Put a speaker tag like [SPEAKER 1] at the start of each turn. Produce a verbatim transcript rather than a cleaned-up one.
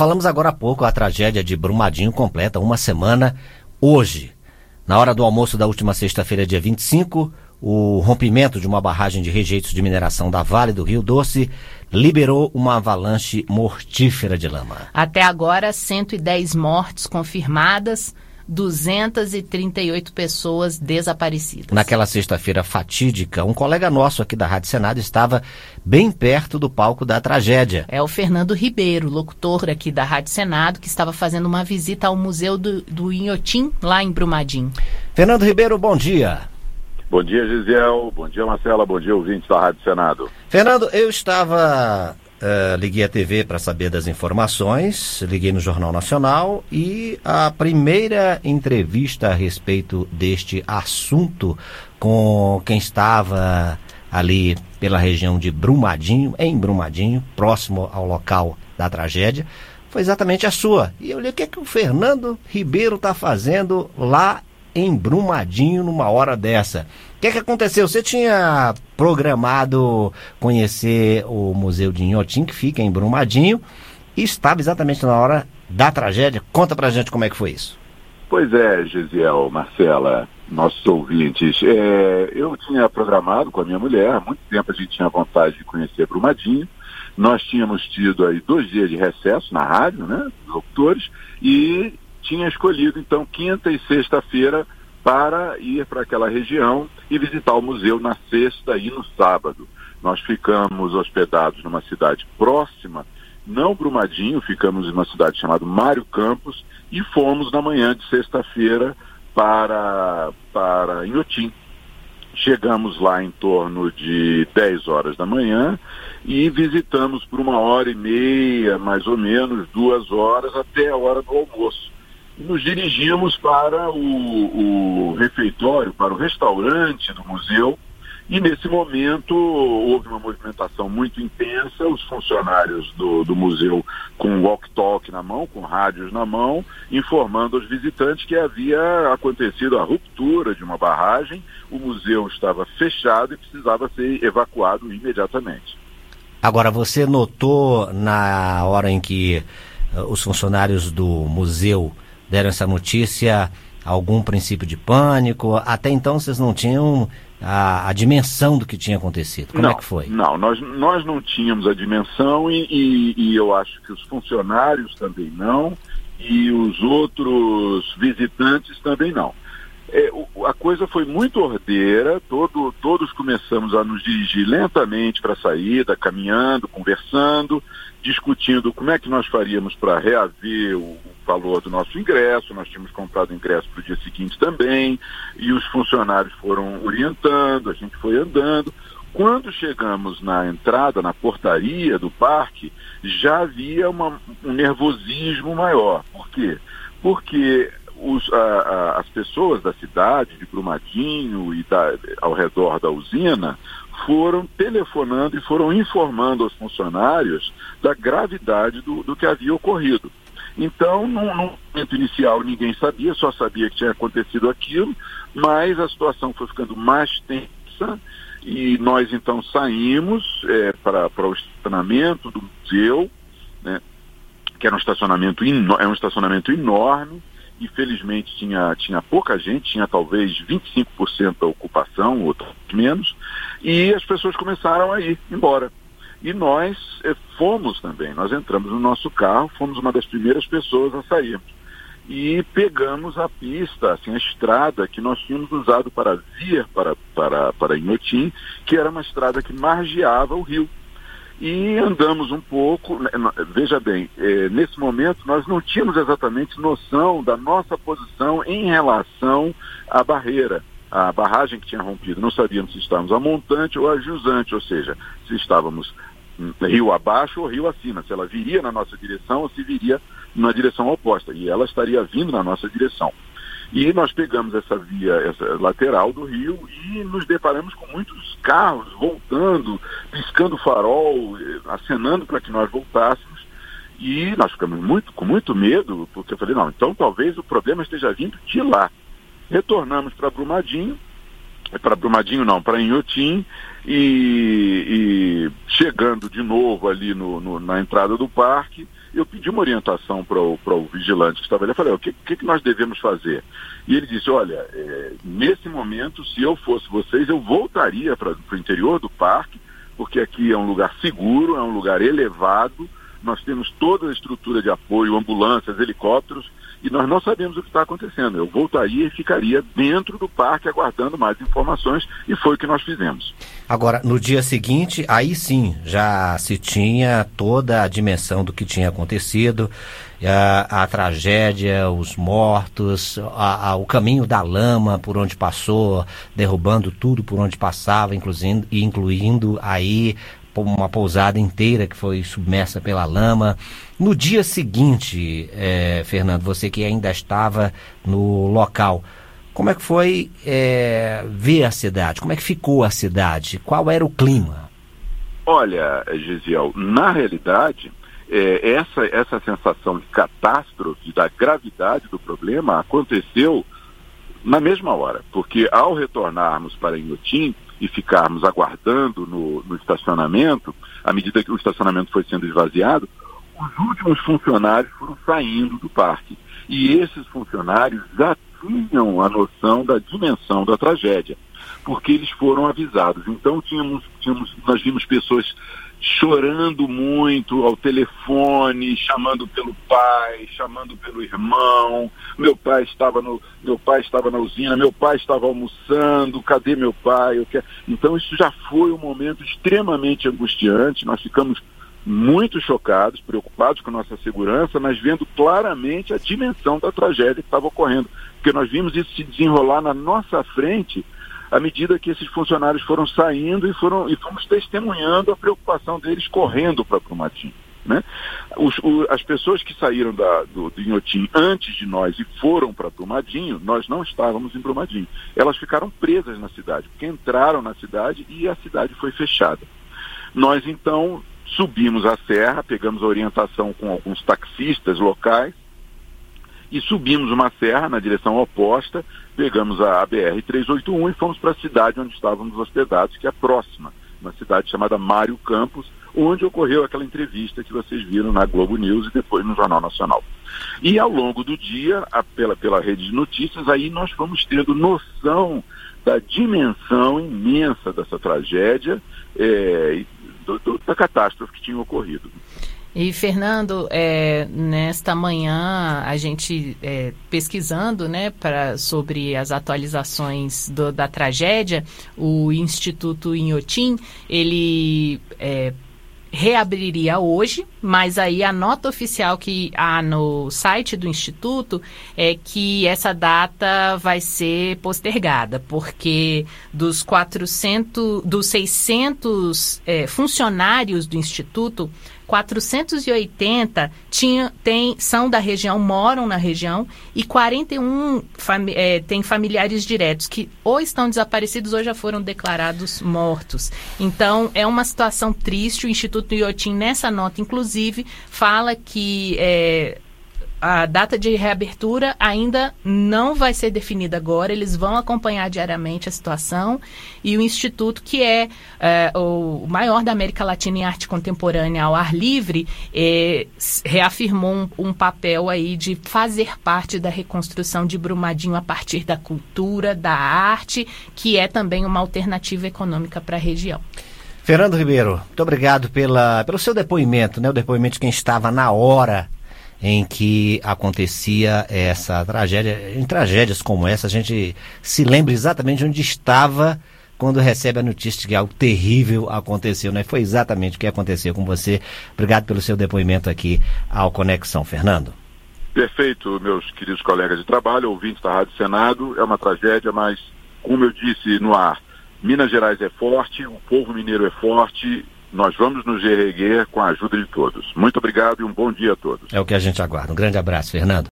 [SPEAKER 1] falamos agora há pouco, a tragédia de Brumadinho completa uma semana hoje. Na hora do almoço da última sexta-feira, dia vinte e cinco, o rompimento de uma barragem de rejeitos de mineração da Vale do Rio Doce liberou uma avalanche mortífera de lama.
[SPEAKER 2] Até agora, cento e dez mortes confirmadas, duzentas e trinta e oito pessoas desaparecidas.
[SPEAKER 1] Naquela sexta-feira fatídica, um colega nosso aqui da Rádio Senado estava bem perto do palco da tragédia.
[SPEAKER 2] É o Fernando Ribeiro, locutor aqui da Rádio Senado, que estava fazendo uma visita ao Museu do, do Inhotim, lá em Brumadinho.
[SPEAKER 1] Fernando Ribeiro, bom dia.
[SPEAKER 3] Bom dia, Gisele. Bom dia, Marcela. Bom dia, ouvintes da Rádio Senado.
[SPEAKER 1] Fernando, eu estava... Uh, liguei a T V para saber das informações, liguei no Jornal Nacional e a primeira entrevista a respeito deste assunto com quem estava ali pela região de Brumadinho, em Brumadinho, próximo ao local da tragédia, foi exatamente a sua. E eu olhei, o que é que o Fernando Ribeiro está fazendo lá em Brumadinho numa hora dessa? O que é que aconteceu? Você tinha programado conhecer o Museu de Inhotim, que fica em Brumadinho, e estava exatamente na hora da tragédia. Conta pra gente como é que foi isso.
[SPEAKER 3] Pois é, Gisele, Marcela, nossos ouvintes. É, eu tinha programado com a minha mulher, há muito tempo a gente tinha vontade de conhecer Brumadinho. Nós tínhamos tido aí dois dias de recesso na rádio, né, dos locutores, e tinha escolhido, então, quinta e sexta-feira para ir para aquela região e visitar o museu na sexta e no sábado. Nós ficamos hospedados numa cidade próxima, não Brumadinho, ficamos em uma cidade chamada Mário Campos e fomos na manhã de sexta-feira para, para Inhotim. Chegamos lá em torno de dez horas da manhã e visitamos por uma hora e meia, mais ou menos, duas horas, até a hora do almoço. E nos dirigimos para o, o refeitório, para o restaurante do museu, e nesse momento houve uma movimentação muito intensa, os funcionários do, do museu com walkie-talkie na mão, com rádios na mão, informando aos visitantes que havia acontecido a ruptura de uma barragem, o museu estava fechado e precisava ser evacuado imediatamente.
[SPEAKER 1] Agora, você notou na hora em que uh, os funcionários do museu deram essa notícia, algum princípio de pânico? Até então vocês não tinham a, a dimensão do que tinha acontecido. Como
[SPEAKER 3] não,
[SPEAKER 1] é que foi?
[SPEAKER 3] Não, nós, nós não tínhamos a dimensão e, e, e eu acho que os funcionários também não, e os outros visitantes também não. É, o, a coisa foi muito ordeira, todo, todos começamos a nos dirigir lentamente para a saída, caminhando, conversando, discutindo como é que nós faríamos para reaver o valor do nosso ingresso. Nós tínhamos comprado ingresso para o dia seguinte também, e os funcionários foram orientando, a gente foi andando. Quando chegamos na entrada, na portaria do parque, já havia uma, um nervosismo maior. Por quê? Porque os, a, a, as pessoas da cidade, de Brumadinho e da, ao redor da usina, foram telefonando e foram informando aos funcionários da gravidade do, do que havia ocorrido. Então, no, no momento inicial, ninguém sabia, só sabia que tinha acontecido aquilo, mas a situação foi ficando mais tensa e nós, então, saímos é, para, para o estacionamento do museu, né, que era um estacionamento, ino- é um estacionamento enorme, e felizmente tinha, tinha pouca gente, tinha talvez vinte e cinco por cento da ocupação, ou menos, e as pessoas começaram a ir embora. E nós eh, fomos também, nós entramos no nosso carro, fomos uma das primeiras pessoas a sairmos. E pegamos a pista, assim, a estrada que nós tínhamos usado para vir para, para, para Inhotim, que era uma estrada que margeava o rio. E andamos um pouco, veja bem, eh, nesse momento nós não tínhamos exatamente noção da nossa posição em relação à barreira, à barragem que tinha rompido. Não sabíamos se estávamos a montante ou a jusante, ou seja, se estávamos rio abaixo ou rio acima, se ela viria na nossa direção ou se viria na direção oposta, e ela estaria vindo na nossa direção. E nós pegamos essa via, essa lateral do rio, e nos deparamos com muitos carros voltando, piscando farol, acenando para que nós voltássemos, e nós ficamos muito, com muito medo, porque eu falei, não, então talvez o problema esteja vindo de lá. Retornamos para Brumadinho, para Brumadinho não, para Inhotim, e, e chegando de novo ali no, no, na entrada do parque, eu pedi uma orientação para o vigilante que estava ali. Eu falei, o que, que, que nós devemos fazer? E ele disse, olha, é, nesse momento, se eu fosse vocês, eu voltaria para o interior do parque, porque aqui é um lugar seguro, é um lugar elevado, nós temos toda a estrutura de apoio, ambulâncias, helicópteros, e nós não sabemos o que está acontecendo. Eu voltaria e ficaria dentro do parque aguardando mais informações, e foi o que nós fizemos.
[SPEAKER 1] Agora, no dia seguinte, aí sim, já se tinha toda a dimensão do que tinha acontecido, a, a tragédia, os mortos, a, a, o caminho da lama por onde passou, derrubando tudo por onde passava, incluindo, incluindo aí uma pousada inteira que foi submersa pela lama. No dia seguinte, eh, Fernando, você que ainda estava no local, como é que foi eh, ver a cidade? Como é que ficou a cidade? Qual era o clima?
[SPEAKER 3] Olha, Gisiel, na realidade, eh, essa, essa sensação de catástrofe, da gravidade do problema, aconteceu na mesma hora, porque ao retornarmos para Inhotim e ficarmos aguardando no, no estacionamento, à medida que o estacionamento foi sendo esvaziado, os últimos funcionários foram saindo do parque. E esses funcionários já tinham a noção da dimensão da tragédia, porque eles foram avisados. Então tínhamos, tínhamos, nós vimos pessoas chorando muito ao telefone, chamando pelo pai, chamando pelo irmão. Meu pai estava no, meu pai estava na usina, meu pai estava almoçando, cadê meu pai? Eu quero... Então isso já foi um momento extremamente angustiante. Nós ficamos muito chocados, preocupados com a nossa segurança, mas vendo claramente a dimensão da tragédia que estava ocorrendo, porque nós vimos isso se desenrolar na nossa frente à medida que esses funcionários foram saindo e, foram, e fomos testemunhando a preocupação deles correndo para Brumadinho, né? Os, o, as pessoas que saíram da, do, do Inhotim antes de nós e foram para Brumadinho, nós não estávamos em Brumadinho. Elas ficaram presas na cidade, porque entraram na cidade e a cidade foi fechada. Nós, então, subimos a serra, pegamos a orientação com alguns taxistas locais e subimos uma serra na direção oposta, pegamos a B R trezentos e oitenta e um e fomos para a cidade onde estávamos hospedados, que é próxima, uma cidade chamada Mário Campos, onde ocorreu aquela entrevista que vocês viram na Globo News e depois no Jornal Nacional. E ao longo do dia, a, pela, pela rede de notícias, aí nós fomos tendo noção da dimensão imensa dessa tragédia, é, do, do, da catástrofe que tinha ocorrido.
[SPEAKER 2] E, Fernando, é, nesta manhã, a gente é, pesquisando, né, pra, sobre as atualizações do, da tragédia, o Instituto Inhotim, ele é, reabriria hoje, mas aí a nota oficial que há no site do Instituto é que essa data vai ser postergada, porque dos quatrocentos, dos seiscentos é, funcionários do Instituto, quatrocentos e oitenta tinha, tem, são da região, moram na região, e quarenta e um fami- é, têm familiares diretos que ou estão desaparecidos ou já foram declarados mortos. Então, é uma situação triste. O Instituto Inhotim, nessa nota, inclusive, fala que é, a data de reabertura ainda não vai ser definida agora, eles vão acompanhar diariamente a situação, e o Instituto, que é, é o maior da América Latina em arte contemporânea ao ar livre, é, reafirmou um, um papel aí de fazer parte da reconstrução de Brumadinho a partir da cultura, da arte, que é também uma alternativa econômica para a região.
[SPEAKER 1] Fernando Ribeiro, muito obrigado pela, pelo seu depoimento, né? O depoimento de quem estava na hora em que acontecia essa tragédia. Em tragédias como essa, a gente se lembra exatamente onde estava quando recebe a notícia de que algo terrível aconteceu, né? Foi exatamente o que aconteceu com você. Obrigado pelo seu depoimento aqui ao Conexão, Fernando.
[SPEAKER 3] Perfeito, meus queridos colegas de trabalho, ouvintes da Rádio Senado. É uma tragédia, mas, como eu disse no ar, Minas Gerais é forte, o povo mineiro é forte. Nós vamos nos reerguer com a ajuda de todos. Muito obrigado e um bom dia a todos.
[SPEAKER 1] É o que a gente aguarda. Um grande abraço, Fernando.